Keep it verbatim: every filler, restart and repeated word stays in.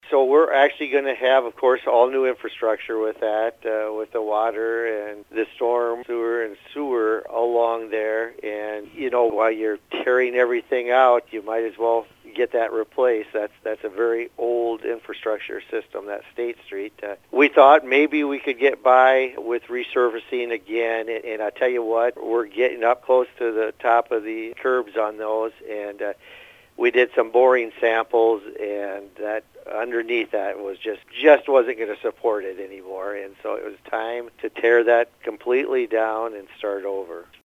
So we're actually going to have, of course, all new infrastructure with that, uh, with the water and the storm sewer and sewer along there. And, you know, while you're tearing everything out, you might as well get that replaced. That's that's a very old infrastructure system, that State Street. Uh, we thought maybe we could get by with resurfacing again, and, and I tell you what, we're getting up close to the top of the curbs on those, and uh, we did some boring samples, and that underneath that was just just wasn't going to support it anymore, and so it was time to tear that completely down and start over.